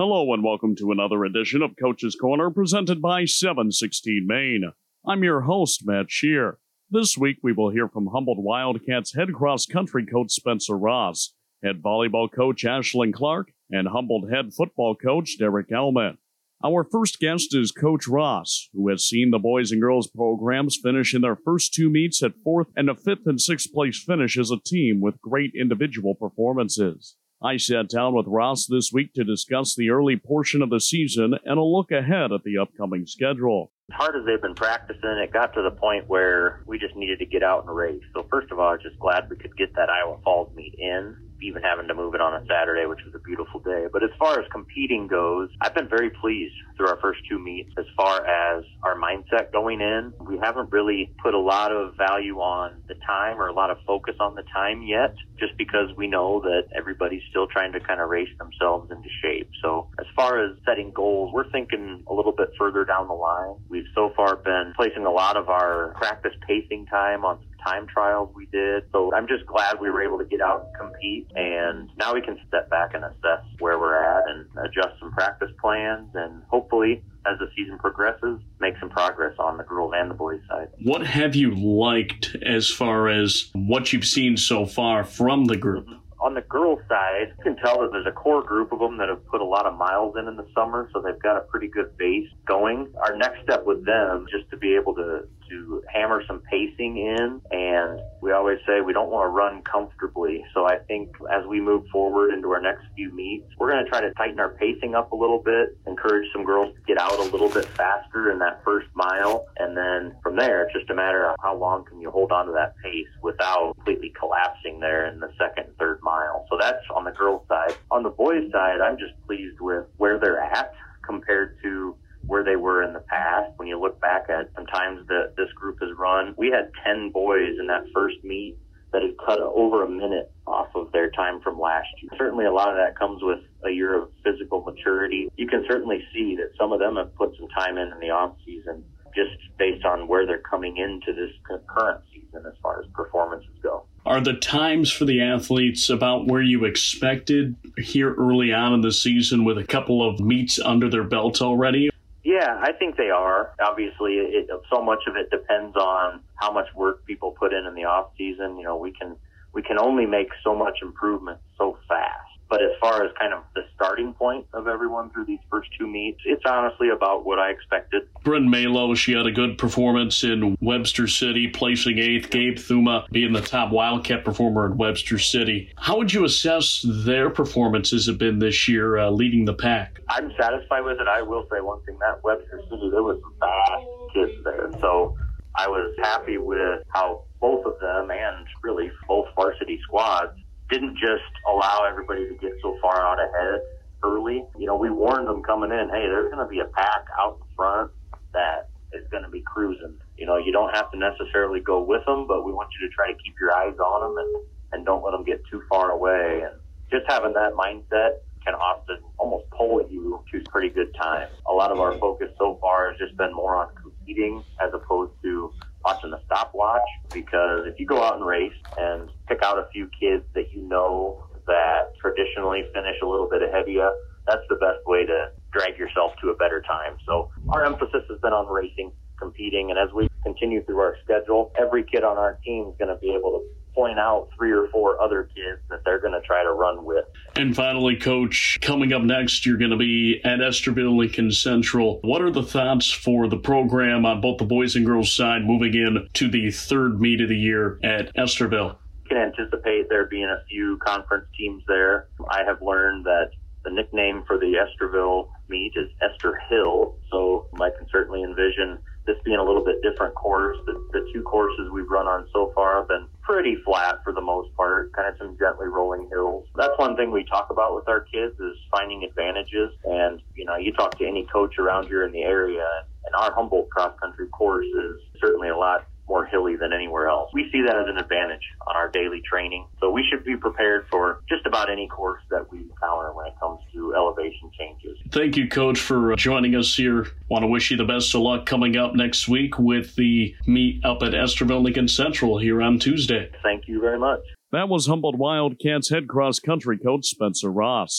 Hello and welcome to another edition of Coach's Corner presented by 716 Maine. I'm your host, Matt Shear. This week we will hear from Humboldt Wildcats head cross-country coach Spencer Ross, head volleyball coach Ashlyn Clark, and Humboldt head football coach Derek Elman. Our first guest is Coach Ross, who has seen the boys and girls programs finish in their first two meets at fourth and a fifth and sixth place finish as a team with great individual performances. I sat down with Ross this week to discuss the early portion of the season and a look ahead at the upcoming schedule. As hard as they've been practicing, it got to the point where we just needed to get out and race. So first of all, I was just glad we could get that Iowa Falls meet in, even having to move it on a Saturday, which was a beautiful day. But as far as competing goes, I've been very pleased through our first two meets as far as our mindset going in. We haven't really put a lot of value on the time or a lot of focus on the time yet, just because we know that everybody's still trying to kind of race themselves into shape. So as far as setting goals, we're thinking a little bit further down the line. We've so far been placing a lot of our practice pacing time on some time trials we did. So I'm just glad we were able to get out and compete. And now we can step back and assess where we're at and adjust some practice plans and hopefully, as the season progresses, make some progress on the girls and the boys side. What have you liked as far as what you've seen so far from the group? On the girls' side, you can tell that there's a core group of them that have put a lot of miles in the summer, so they've got a pretty good base going. Our next step with them is just to be able to hammer some pacing in, and we always say we don't want to run comfortably. So I think as we move forward into our next few meets, we're going to try to tighten our pacing up a little bit, encourage some girls to get out a little bit faster in that first mile, and then from there, it's just a matter of how long can you hold on to that pace without completely collapsing there in the second and third mile. So that's on the girls' side. On the boys' side, I'm just pleased with where they're at compared to where they were in the past. When you look back at some times that this group has run, we had 10 boys in that first meet that had cut over a minute off of their time from last year. Certainly a lot of that comes with a year of physical maturity. You can certainly see that some of them have put some time in the off season just based on where they're coming into this current season as far as performances go. Are the times for the athletes about where you expected here early on in the season with a couple of meets under their belt already? Yeah, I think they are. Obviously, so much of it depends on how much work people put in the off season. You know, we can only make so much improvement so fast. But as far as kind of the starting point of everyone through these first two meets, it's honestly about what I expected. Bryn Malo, she had a good performance in Webster City, placing 8th. Gabe Thuma being the top Wildcat performer in Webster City. How would you assess their performances have been this year leading the pack? I'm satisfied with it. I will say one thing, that Webster City, there was some fast kids there. So I was happy with how both of them and really both varsity squads didn't just allow everybody to get so far out ahead early. You know, we warned them coming in, hey, there's going to be a pack out in front that is going to be cruising. You know, you don't have to necessarily go with them, but we want you to try to keep your eyes on them and don't let them get too far away. And just having that mindset can often almost pull you to pretty good time. A lot of our focus so far has just been more on competing as opposed to watching the stopwatch, because if you go out and race and pick out a few kids that you know that traditionally finish a little bit ahead of you, that's the best way to drag yourself to a better time. So our emphasis has been on racing, competing, and as we continue through our schedule, every kid on our team is going to be able to point out 3 or 4 other kids that they're going to try to run with. And finally, Coach, coming up next, you're going to be at Estherville Lincoln Central. What are the thoughts for the program on both the boys and girls side moving in to the third meet of the year at Estherville? You can anticipate there being a few conference teams there. I have learned that the nickname for the Estherville meet is Esther Hill, so I can certainly envision this being a little bit different course. The two courses we've run on so far have been pretty flat for the most part, kind of some gently rolling hills. That's one thing we talk about with our kids is finding advantages. And, you know, you talk to any coach around here in the area, and our Humboldt cross-country course is certainly a lot more hilly than anywhere else. We see that as an advantage on our daily training. So we should be prepared for just about any course that we encounter when it comes to elevation changes. Thank you, Coach, for joining us here. Want to wish you the best of luck coming up next week with the meet up at Estherville Lincoln Central here on Tuesday. Thank you very much. That was Humboldt Wildcats head cross-country coach Spencer Ross.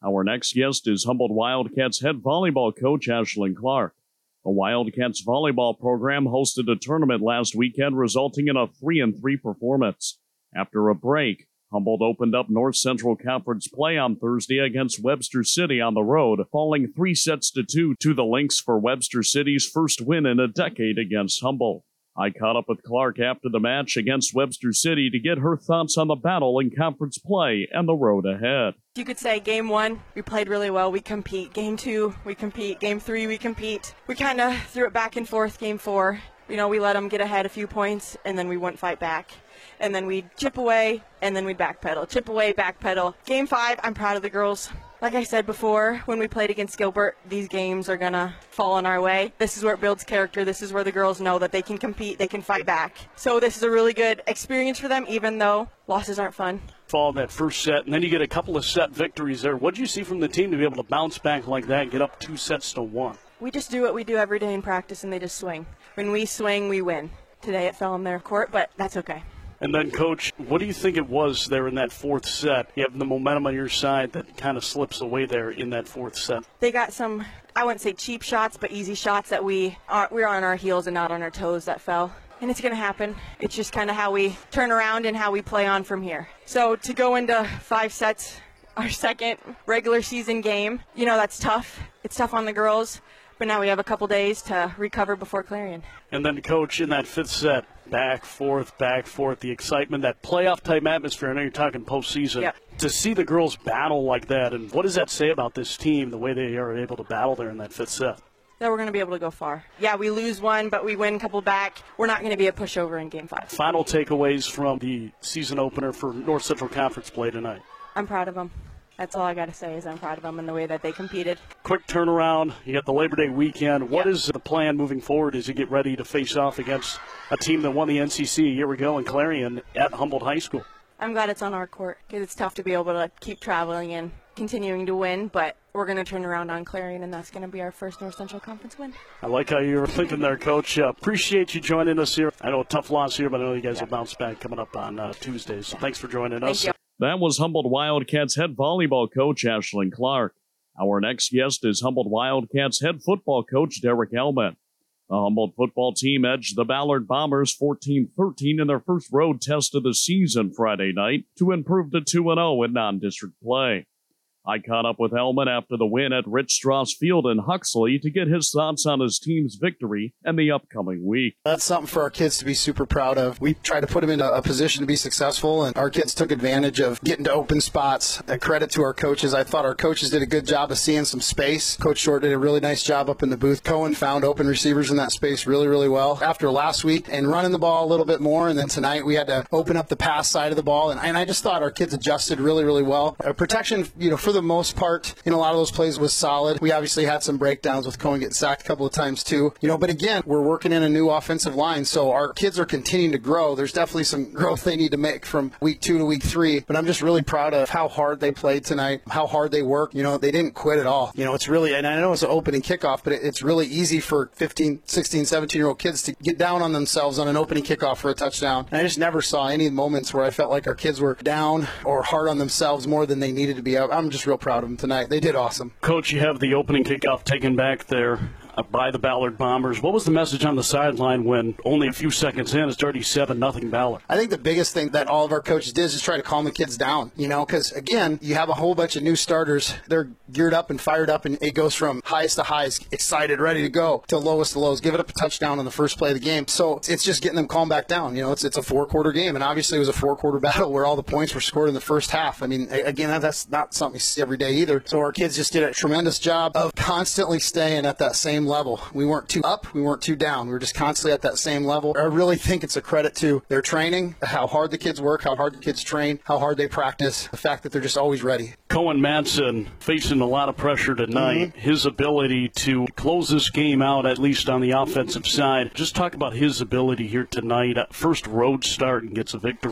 Our next guest is Humboldt Wildcats head volleyball coach Ashlyn Clark. The Wildcats volleyball program hosted a tournament last weekend, resulting in a 3-3 performance. After a break, Humboldt opened up North Central Conference play on Thursday against Webster City on the road, falling 3-2 to the Lynx for Webster City's first win in a decade against Humboldt. I caught up with Clark after the match against Webster City to get her thoughts on the battle in conference play and the road ahead. You could say game 1, we played really well, we compete. Game 2, we compete. Game 3, we compete. We kind of threw it back and forth. Game 4, we let them get ahead a few points, and then we wouldn't fight back. And then we'd chip away, and then we'd backpedal. Chip away, backpedal. Game 5, I'm proud of the girls. Like I said before, when we played against Gilbert, these games are going to fall in our way. This is where it builds character. This is where the girls know that they can compete, they can fight back. So this is a really good experience for them, even though losses aren't fun. Fall in that first set, and then you get a couple of set victories there. What did you see from the team to be able to bounce back like that and get up 2-1? We just do what we do every day in practice, and they just swing. When we swing, we win. Today it fell in their court, but that's okay. And then, Coach, what do you think it was there in that fourth set? You have the momentum on your side that kind of slips away there in that fourth set. They got some, I wouldn't say cheap shots, but easy shots that we were on our heels and not on our toes that fell. And it's going to happen. It's just kind of how we turn around and how we play on from here. So to go into 5 sets, our second regular season game, that's tough. It's tough on the girls. But now we have a couple days to recover before Clarion. And then, Coach, in that 5th set, back, forth, the excitement, that playoff-type atmosphere. I know you're talking postseason. Yep. To see the girls battle like that, and what does that say about this team, the way they are able to battle there in that 5th set? That we're going to be able to go far. Yeah, we lose one, but we win a couple back. We're not going to be a pushover in Game 5. Final takeaways from the season opener for North Central Conference play tonight. I'm proud of them. That's all I got to say is I'm proud of them and the way that they competed. Quick turnaround. You got the Labor Day weekend. What is the plan moving forward as you get ready to face off against a team that won the NCC a year ago in Clarion at Humboldt High School? I'm glad it's on our court because it's tough to be able to keep traveling and continuing to win, but we're going to turn around on Clarion, and that's going to be our first North Central Conference win. I like how you were thinking there, Coach. Appreciate you joining us here. I know a tough loss here, but I know you guys will bounce back coming up on Tuesdays. So thanks for joining us. Thank you. That was Humboldt Wildcats head volleyball coach Ashlyn Clark. Our next guest is Humboldt Wildcats head football coach Derek Elman. The Humboldt football team edged the Ballard Bombers 14-13 in their first road test of the season Friday night to improve to 2-0 in non-district play. I caught up with Elman after the win at Rich Strauss Field in Huxley to get his thoughts on his team's victory and the upcoming week. That's something for our kids to be super proud of. We tried to put them in a position to be successful, and our kids took advantage of getting to open spots. A credit to our coaches. I thought our coaches did a good job of seeing some space. Coach Short did a really nice job up in the booth. Cohen found open receivers in that space really, really well. After last week and running the ball a little bit more, and then tonight we had to open up the pass side of the ball, and I just thought our kids adjusted really, really well. Protection, for the most part, in a lot of those plays was solid. We obviously had some breakdowns with Cohen getting sacked a couple of times too. But again, we're working in a new offensive line, so our kids are continuing to grow. There's definitely some growth they need to make from week 2 to week 3, but I'm just really proud of how hard they played tonight, how hard they worked. They didn't quit at all. It's really, and I know it's an opening kickoff, but it's really easy for 15, 16, 17-year-old kids to get down on themselves on an opening kickoff for a touchdown. And I just never saw any moments where I felt like our kids were down or hard on themselves more than they needed to be. I'm just real proud of them tonight. They did awesome. Coach, you have the opening kickoff taken back there by the Ballard Bombers. What was the message on the sideline when only a few seconds in it's already 7-0 Ballard? I think the biggest thing that all of our coaches did is just try to calm the kids down, because, again, you have a whole bunch of new starters. They're geared up and fired up, and it goes from highest to highs, excited, ready to go, to lowest to lows. Give it up a touchdown on the first play of the game. So it's just getting them calmed back down. It's a 4-quarter game, and obviously it was a 4-quarter battle where all the points were scored in the first half. Again, that's not something you see every day either. So our kids just did a tremendous job of constantly staying at that same level. We weren't too up, we weren't too down. We were just constantly at that same level. I really think it's a credit to their training, how hard the kids work, how hard the kids train, how hard they practice, the fact that they're just always ready. Cohen Madsen facing a lot of pressure tonight. Mm-hmm. His ability to close this game out, at least on the offensive side. Just talk about his ability here tonight. First road start and gets a victory.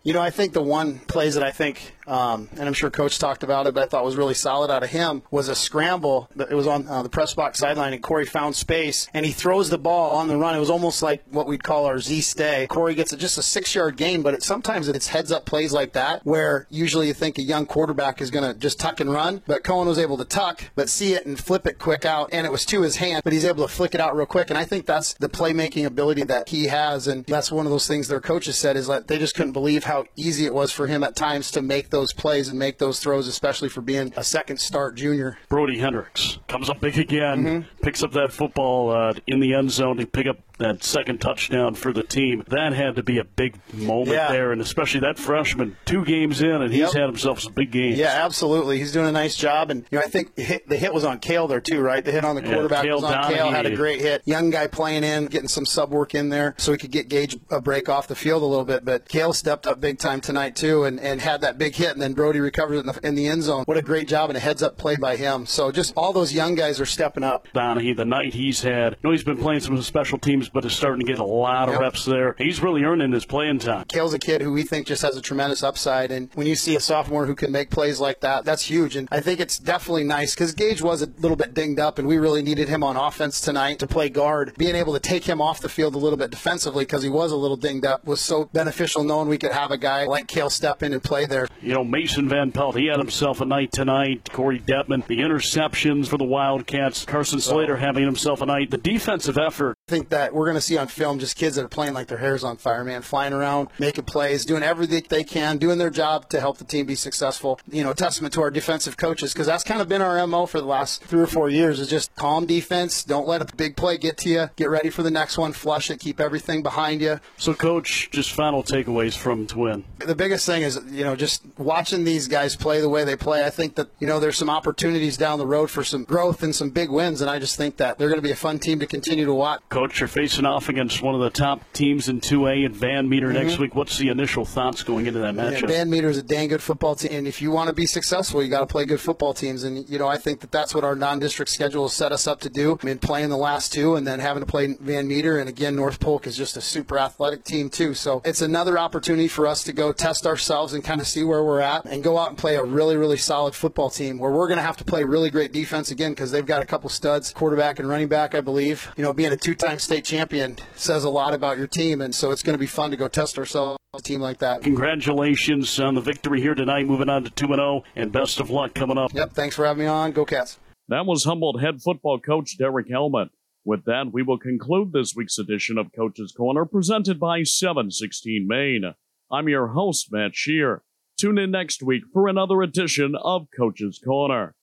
I think the one plays that I think, and I'm sure Coach talked about it, but I thought was really solid out of him was a scramble. It was on the press box sideline, and Corey found space, and he throws the ball on the run. It was almost like what we'd call our Z-stay. Corey gets just a 6-yard gain, but sometimes it's heads-up plays like that where usually you think a young quarterback is going to just tuck and run, but Cohen was able to tuck, but see it and flip it quick out, and it was to his hand, but he's able to flick it out real quick, and I think that's the playmaking ability that he has, and that's one of those things their coaches said is that they just couldn't believe how easy it was for him at times to make those plays and make those throws, especially for being a second start junior. Brody Hendricks comes up big again, picks up that football in the end zone to pick up that second touchdown for the team. That had to be a big moment there, and especially that freshman, 2 games in, and he's had himself some big games. Yeah, absolutely. He's doing a nice job, and I think the hit was on Kale there too, right? The hit on the quarterback was on Kale, had a great hit. Young guy playing in, getting some sub work in there so he could get Gage a break off the field a little bit, but Kale stepped up big time tonight too and had that big hit, and then Brody recovered it in the end zone. What a great job and a heads-up play by him. So just all those young guys are stepping up. Donahue, the night he's had, he's been playing some special teams, but is starting to get a lot of reps there. He's really earning his playing time. Kale's a kid who we think just has a tremendous upside, and when you see a sophomore who can make plays like that, that's huge. And I think it's definitely nice because Gage was a little bit dinged up, and we really needed him on offense tonight to play guard. Being able to take him off the field a little bit defensively because he was a little dinged up was so beneficial, knowing we could have a guy like Kale step in and play there. Mason Van Pelt, he had himself a night tonight. Corey Detman, the interceptions for the Wildcats. Carson Slater having himself a night. The defensive effort. I think that we're going to see on film just kids that are playing like their hair's on fire, man, flying around, making plays, doing everything they can, doing their job to help the team be successful. Testament to our defensive coaches, because that's kind of been our MO for the last 3 or 4 years, is just calm defense. Don't let a big play get to you. Get ready for the next one. Flush it. Keep everything behind you. So, Coach, just final takeaways from Twin. The biggest thing is, just watching these guys play the way they play. I think that, there's some opportunities down the road for some growth and some big wins, and I just think that they're going to be a fun team to continue to watch. Coach, you're facing off against one of the top teams in 2A and Van Meter next week. What's the initial thoughts going into that matchup? Van Meter is a dang good football team, and if you want to be successful, you got to play good football teams. And I think that that's what our non-district schedule has set us up to do. Playing the last 2 and then having to play Van Meter, and again, North Polk is just a super athletic team too. So it's another opportunity for us to go test ourselves and kind of see where we're at, and go out and play a really, really solid football team where we're going to have to play really great defense again because they've got a couple studs, quarterback and running back, I believe. Being a 2-time state champion says a lot about your team, and so it's going to be fun to go test ourselves a team like that. Congratulations on the victory here tonight, moving on to 2-0, and best of luck coming up. Yep, thanks for having me on. Go Cats. That was Humboldt head football coach Derek Hellman. With that, we will conclude this week's edition of Coach's Corner, presented by 716 Maine. I'm your host, Matt Shear. Tune in next week for another edition of Coach's Corner.